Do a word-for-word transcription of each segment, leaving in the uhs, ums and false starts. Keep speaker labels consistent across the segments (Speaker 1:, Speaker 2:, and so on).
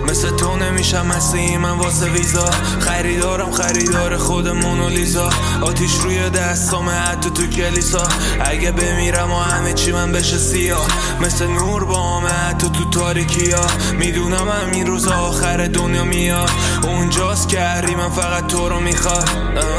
Speaker 1: مثل تو نمیشم مثل من واسه ویزا. خریدارم خریدار خود مونالیزا. آتیش روی دستام حتی تو کلیسا. اگه بمیرم و همه چی من بشه سیاه، مثل نور با همه حتی تو تاریکی ها. میدونم همین روز آخر دنیا میاد، اونجاست که هری من فقط تو رو میخواد.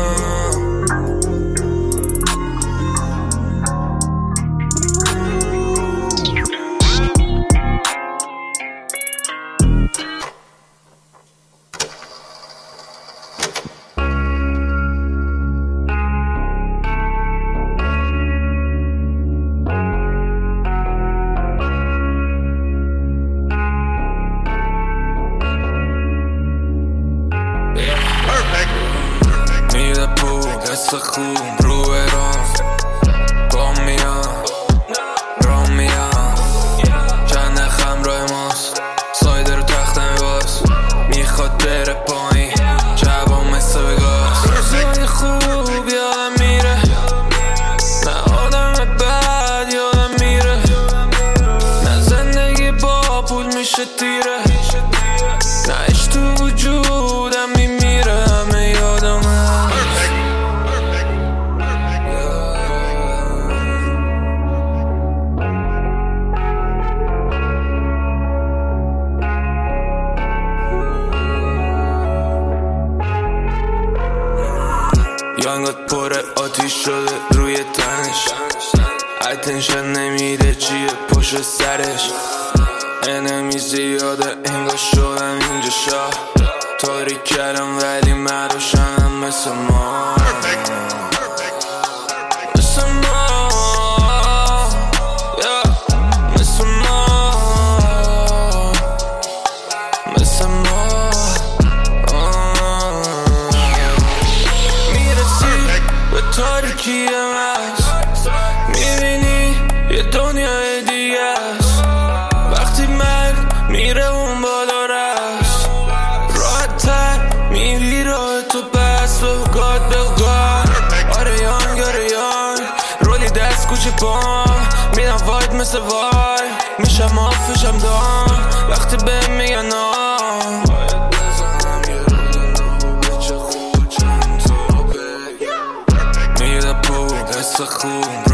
Speaker 1: میده پول قصه خوب رو برام با میان را میان. چند خم رای ماست سایده رو تخته میباز. میخواد بره پایین جواب مثل بگاز. روزای خوب یادم میره، نه آدم بد یادم میره، نه زندگی با پول میشه تیره، نه اش تو وجودم میمیره. همه یادم یانگات پره آتیش شده روی تنش. اتنشن نمیده چیه پشت سرش. انمی زیاده انگار شدم اینجا شاه. تاریک کردم ولی من روشنم مثل ما، مثل ما، مثل ما، مثل ما. میرسی به تاریکی مست، میبینی یه دنیای دیگه است. وقتی مرگ میره اون بالا رست، راحت تر میری راه تو بس. به گاد به گاد آره یانگ آره یانگ. رولی دست کوچه پام میدم واید مثل وای. میشم آفشم دام وقتی به میگن نام. باید بزنم یه رودن خوبه چه خوب چند تا بگم. میده پول قصه خوب